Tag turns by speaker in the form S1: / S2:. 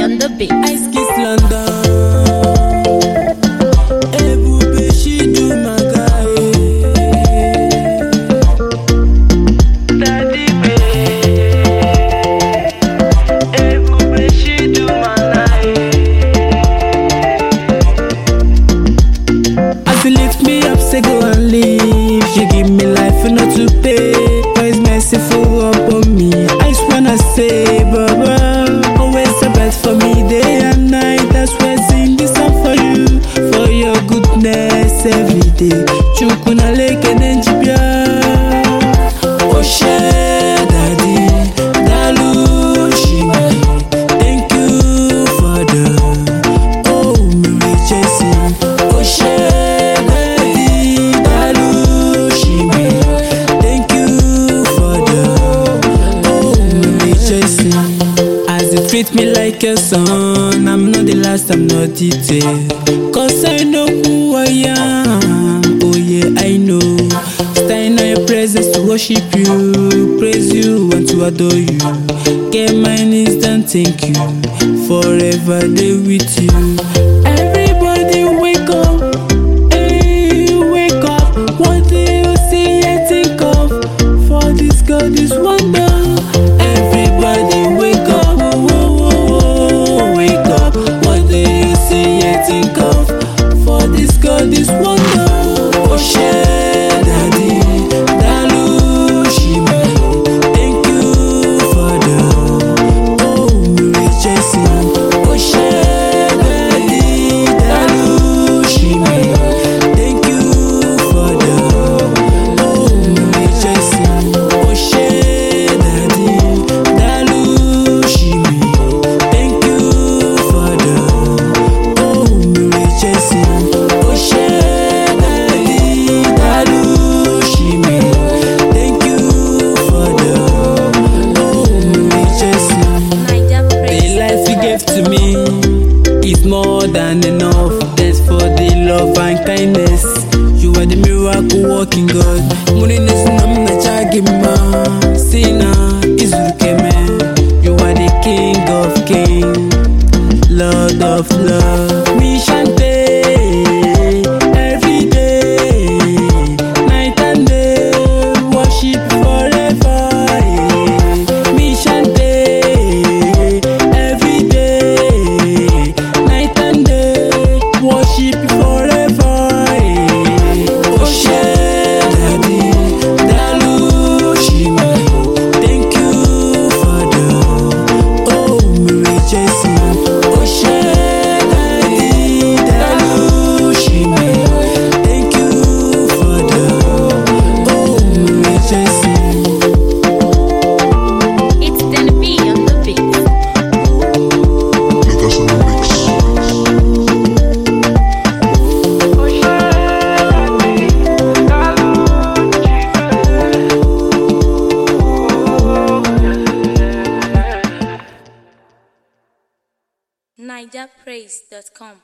S1: on the beat.
S2: Ice Kiss London. Ebube she do my guy. Daddy babe. Ebube she do my night. As you lift me up, say go and leave. You give me life and not to pay. Always merciful upon me. I just wanna say, Baba. For me day and night, that's why I sing this song for you. For your goodness every day. Chukuna leke nenjibia. Oshe daddy, dalu shimi. Thank you for the me chasing. Oshe daddy, dalu shimi. Thank you for the me chasing. As you treat me like a son, I'm not the last, I'm not detailed. Cause I know who I am, oh yeah, I know. Stand in your presence to worship you, praise you and to adore you. Get my knees down, thank you, forever there with you. Everybody wake up, hey, wake up. What do you see and think of? For this God is wonder. Everybody wake up. Think of for this God is wonder. Oshe daddy, dalu shimi. Thank you for the me chasing. Oshe daddy, dalu shimi. Thank you for the me chasing. Oshe daddy, dalu shimi. Thank you for the to me is more than enough. Thanks for the love and kindness. You are the miracle working God. Muriness namna chagima sina izukeme. You are the King of Kings, Lord of Love. Me shante every day, night and day, worship forever. Me shante. Worship forever. Oshe daddy, dalu shimi. Thank you for the me chasing. Oshe daddy, dalu shimi. Thank you for the me chasing.
S1: It's gonna be on the beat. NigerPraise.com